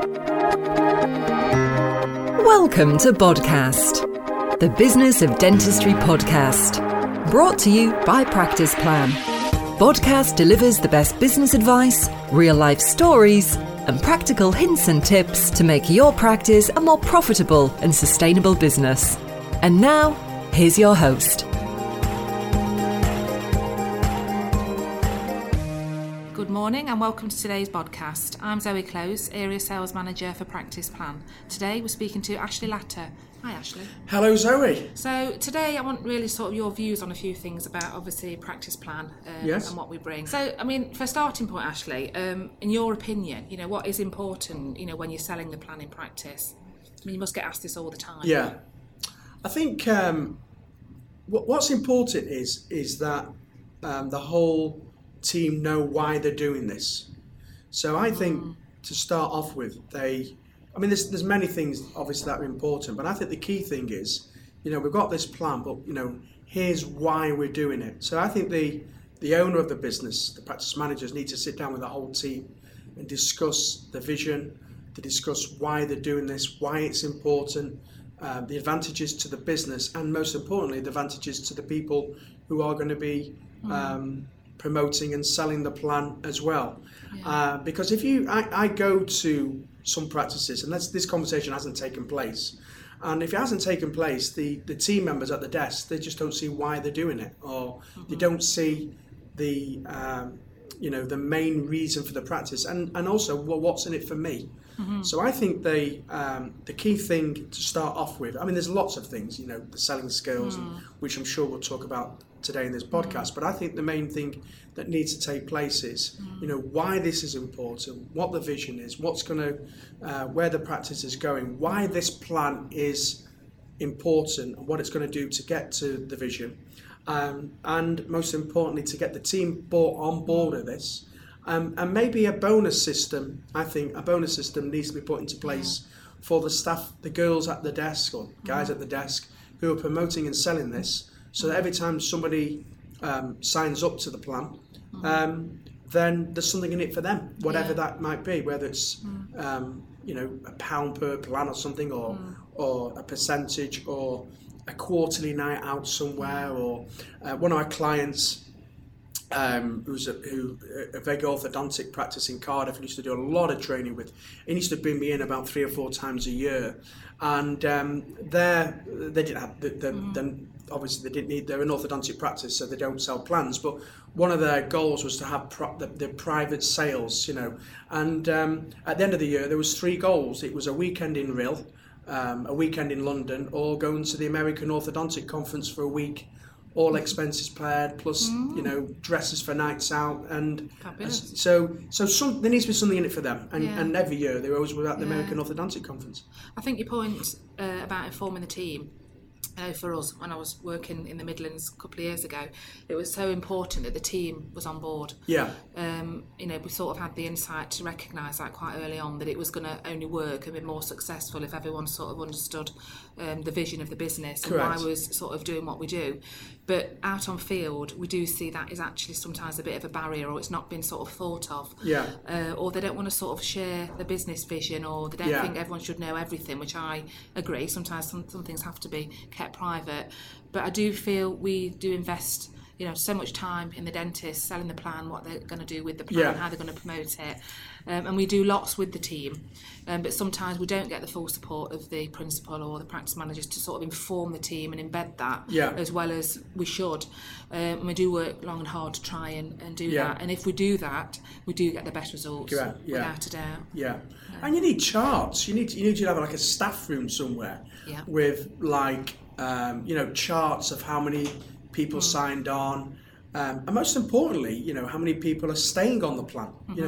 Welcome to Podcast, the Business of Dentistry podcast, brought to you by Practice Plan. Podcast delivers the best business advice, real-life stories, and practical hints and tips to make your practice a more profitable and sustainable business. And now, here's your host. Good morning and welcome to today's podcast. I'm Zoe Close, Area Sales Manager for Practice Plan. Today we're speaking to Ashley Latter. Hi Ashley. Hello Zoe. So today I want really sort of your views on a few things about obviously Practice Plan Yes. and what we bring. So I mean, for a starting point Ashley, in your opinion, what is important, when you're selling the plan in practice? I mean, you must get asked this all the time. Yeah. I think what's important is that the whole team know why they're doing this. So I think to start off with, there's many things obviously that are important, but I think the key thing is, we've got this plan, but here's why we're doing it. So I think the owner of the business, the practice managers, need to sit down with the whole team and discuss the vision, to discuss why they're doing this, why it's important, the advantages to the business, and most importantly, the advantages to the people who are going to be promoting and selling the plan as well. Yeah. Because if I go to some practices, and this conversation hasn't taken place, and if it hasn't taken place, the team members at the desk, they just don't see why they're doing it, or they don't see the the main reason for the practice, and also, well, what's in it for me. So I think the key thing to start off with, there's lots of things, the selling skills, which I'm sure we'll talk about today in this podcast, but I think the main thing that needs to take place is, why this is important, what the vision is, what's going to, where the practice is going, why this plan is important, and what it's going to do to get to the vision, and most importantly, to get the team on board with this. And maybe a bonus system. I think a bonus system needs to be put into place for the staff, the girls at the desk or guys at the desk who are promoting and selling this, so that every time somebody signs up to the plan, then there's something in it for them, whatever that might be, whether it's £1 per plan or something, or a percentage, or a quarterly night out somewhere, or one of our clients, who's a very orthodontic practice in Cardiff, and used to do a lot of training with. He used to bring me in about 3 or 4 times a year, and they didn't have then obviously they didn't need. They're an orthodontic practice, so they don't sell plans. But one of their goals was to have the private sales, And at the end of the year, there was 3 goals. It was a weekend in Rhyl, a weekend in London, or going to the American Orthodontic Conference for a week. All expenses paid, plus dresses for nights out, and so there needs to be something in it for them. And every year they always were at the American Orthodontic Conference. I think your point about informing the team. For us, when I was working in the Midlands a couple of years ago, it was so important that the team was on board. Yeah. We sort of had the insight to recognise that quite early on, that it was going to only work and be more successful if everyone sort of understood the vision of the business. Correct. And why we was sort of doing what we do. But out on field, we do see that is actually sometimes a bit of a barrier, or it's not been sort of thought of. Yeah. Or they don't want to sort of share the business vision, or they don't think everyone should know everything, which I agree. Sometimes some things have to be kept private. But I do feel we do invest so much time in the dentist selling the plan, what they're going to do with the plan, how they're going to promote it, and we do lots with the team, but sometimes we don't get the full support of the principal or the practice managers to sort of inform the team and embed that as well as we should, and we do work long and hard to try and do that, and if we do that, we do get the best results without a doubt. And you need charts. You need to have like a staff room somewhere with like charts of how many people signed on, and most importantly, how many people are staying on the plan.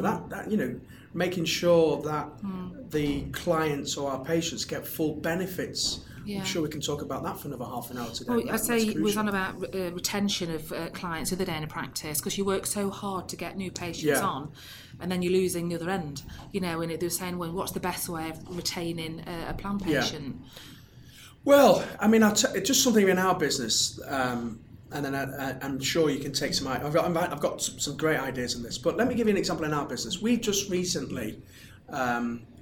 Making sure that the clients or our patients get full benefits. I'm sure we can talk about that for another half an hour today. Well, I'd say we was on about retention of clients the other day in a practice, because you work so hard to get new patients on, and then you're losing the other end. And they're saying, well, what's the best way of retaining a plan patient? Well, just something in our business. And then I'm sure you can take some. I've got some great ideas in this, but let me give you an example in our business. We just recently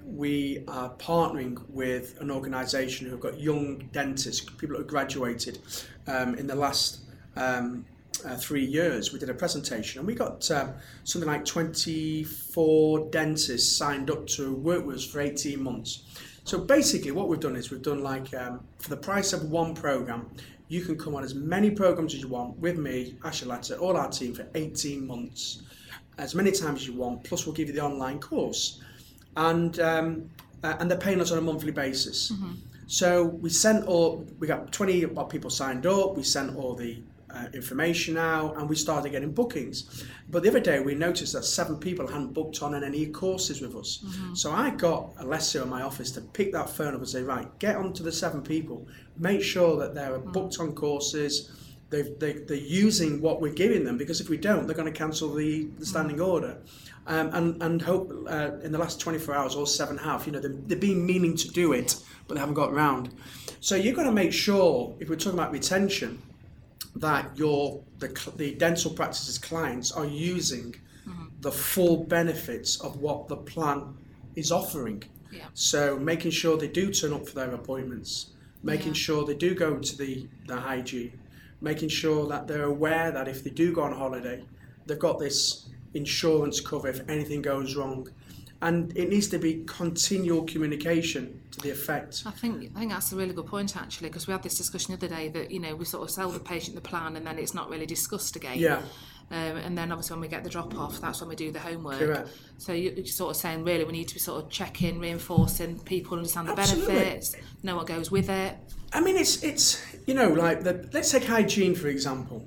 we are partnering with an organisation who've got young dentists, people who have graduated in the last 3 years. We did a presentation and we got something like 24 dentists signed up to work with us for 18 months. So basically what we've done is we've done like, for the price of one programme, you can come on as many programmes as you want with me, Ashley Latter, all our team for 18 months, as many times as you want, plus we'll give you the online course. And they're paying us on a monthly basis. Mm-hmm. So we got 20 people signed up, we sent all the information out, and we started getting bookings. But the other day we noticed that 7 people hadn't booked on any courses with us. Mm-hmm. So I got Alessio in my office to pick that phone up and say, right, get on to the 7 people, make sure that they're booked on courses, they're using what we're giving them, because if we don't, they're going to cancel the standing order. And hope in the last 24 hours, all 7 have. They've been meaning to do it, but they haven't got around. So you've got to make sure, if we're talking about retention, that the dental practices clients are using the full benefits of what the plan is offering. Yeah. So making sure they do turn up for their appointments, making sure they do go to the hygiene, making sure that they're aware that if they do go on holiday, they've got this insurance cover if anything goes wrong. And it needs to be continual communication to the effect. I think that's a really good point, actually, because we had this discussion the other day that, we sort of sell the patient the plan and then it's not really discussed again. Yeah. And then obviously when we get the drop off, that's when we do the homework. Correct. So you're sort of saying really we need to be sort of checking, reinforcing, people understand the benefits, know what goes with it. I mean, it's like let's take hygiene for example.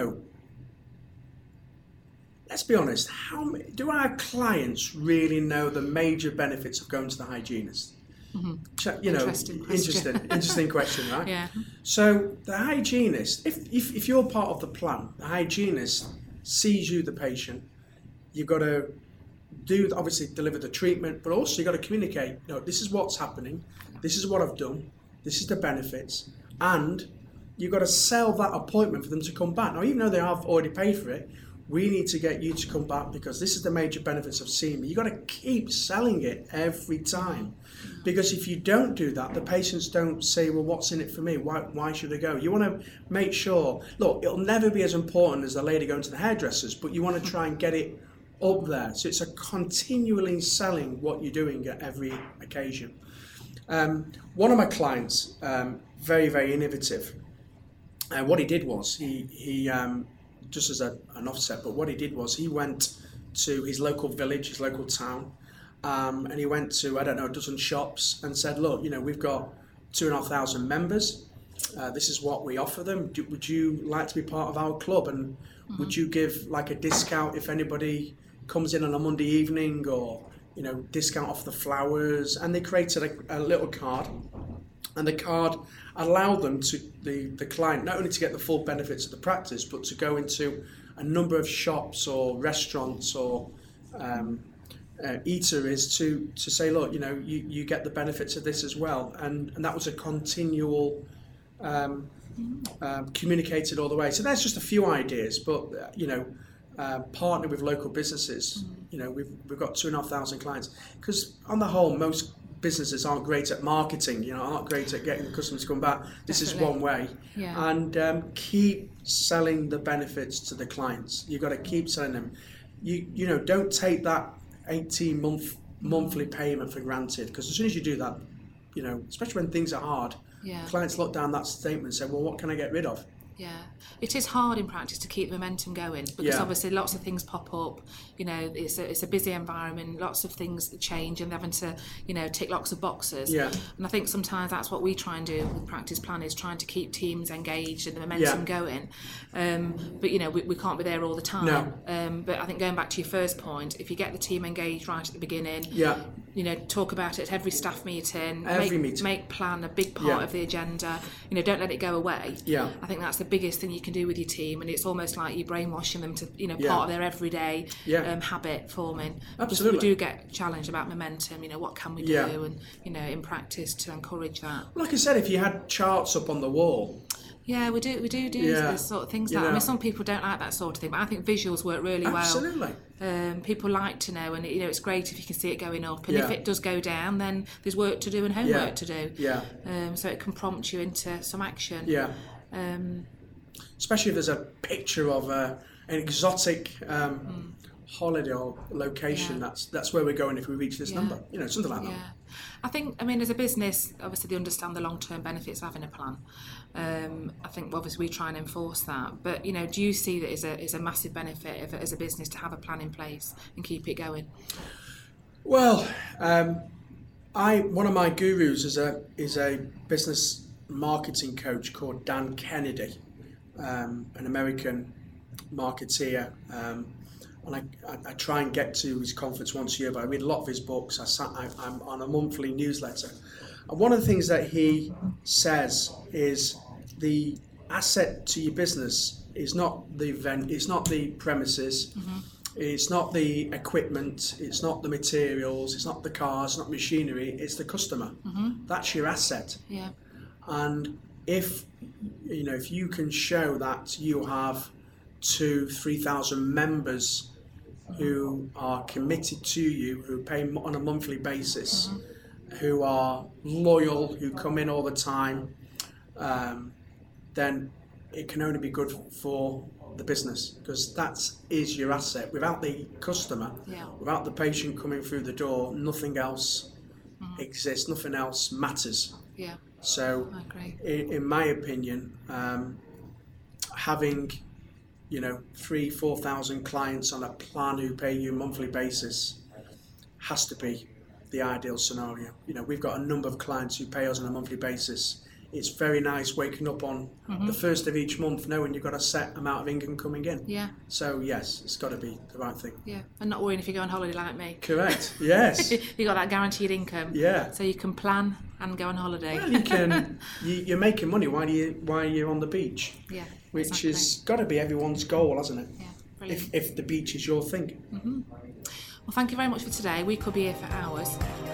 Let's be honest, do our clients really know the major benefits of going to the hygienist? Mm-hmm. Interesting question, right? Yeah. So the hygienist, if you're part of the plan, the hygienist sees you, the patient, you've got to obviously deliver the treatment, but also you've got to communicate, this is what's happening, this is what I've done, this is the benefits, and you've got to sell that appointment for them to come back. Now, even though they have already paid for it, we need to get you to come back because this is the major benefits of seeing me. You've got to keep selling it every time. Because if you don't do that, the patients don't say, well, what's in it for me? Why should I go? You want to make sure, look, it'll never be as important as the lady going to the hairdressers, but you want to try and get it up there. So it's a continually selling what you're doing at every occasion. One of my clients, very, very innovative. What he did was, he just as an offset, but what he did was he went to his local village, his local town, and he went to, a dozen shops and said, look, we've got 2,500 members. This is what we offer them. Would you like to be part of our club? And would you give like a discount if anybody comes in on a Monday evening, or, discount off the flowers? And they created a little card. And the card allowed them to, the client, not only to get the full benefits of the practice, but to go into a number of shops or restaurants or eateries to say, look, you get the benefits of this as well. And that was a continual communicated all the way. So there's just a few ideas, but, partner with local businesses. We've got 2,500 clients. Because on the whole, most businesses aren't great at marketing, aren't great at getting the customers to come back. This is one way. Yeah. And keep selling the benefits to the clients. You've got to keep selling them. You don't take that 18-month monthly payment for granted, because as soon as you do that, especially when things are hard, clients look down that statement and say, well, what can I get rid of? Yeah, it is hard in practice to keep momentum going because obviously lots of things pop up. It's a busy environment, lots of things change, and they're having to tick lots of boxes. Yeah. And I think sometimes that's what we try and do with Practice Plan, is trying to keep teams engaged and the momentum going. But we can't be there all the time. No. But I think going back to your first point, if you get the team engaged right at the beginning, talk about it at every staff meeting, make plan a big part of the agenda. Don't let it go away. Yeah. I think that's the biggest thing you can do with your team, and it's almost like you're brainwashing them to part of their everyday habit forming. Absolutely. We do get challenged about momentum. What can we do, and in practice to encourage that. Like I said, if you had charts up on the wall. Yeah, we do those sort of things. Some people don't like that sort of thing, but I think visuals work really well. Absolutely. People like to know, and it's great if you can see it going up. And if it does go down, then there's work to do and homework to do. Yeah. So it can prompt you into some action. Yeah. Especially if there's a picture of an exotic holiday or location. That's where we're going if we reach this number. Something like that. Yeah. I think, as a business, obviously they understand the long-term benefits of having a plan. I think obviously we try and enforce that. But, do you see that as a massive benefit as a business to have a plan in place and keep it going? Well, one of my gurus is a business marketing coach called Dan Kennedy, an American marketeer. And I try and get to his conference once a year, but I read a lot of his books. I'm on a monthly newsletter. And one of the things that he says is the asset to your business is not the event, it's not the premises, it's not the equipment, it's not the materials, it's not the cars, it's not machinery, it's the customer. That's your asset. Yeah. And if you can show that you have 2,000-3,000 members who are committed to you, who pay on a monthly basis, who are loyal, who come in all the time, then it can only be good for the business, because that is your asset. Without the customer, without the patient coming through the door, nothing else exists, nothing else matters. Yeah. So, in my opinion, having 3,000-4,000 clients on a plan who pay you monthly basis has to be the ideal scenario. We've got a number of clients who pay us on a monthly basis. It's very nice waking up on the first of each month knowing you've got a set amount of income coming in. Yeah. So yes, it's got to be the right thing. Yeah, and not worrying if you go on holiday like me. Correct. Yes. You got that guaranteed income. Yeah. So you can plan and go on holiday. Well, you can. You're making money while you're on the beach. Yeah. Which has got to be everyone's goal, hasn't it? Yeah. Brilliant. If the beach is your thing. Well, thank you very much for today. We could be here for hours.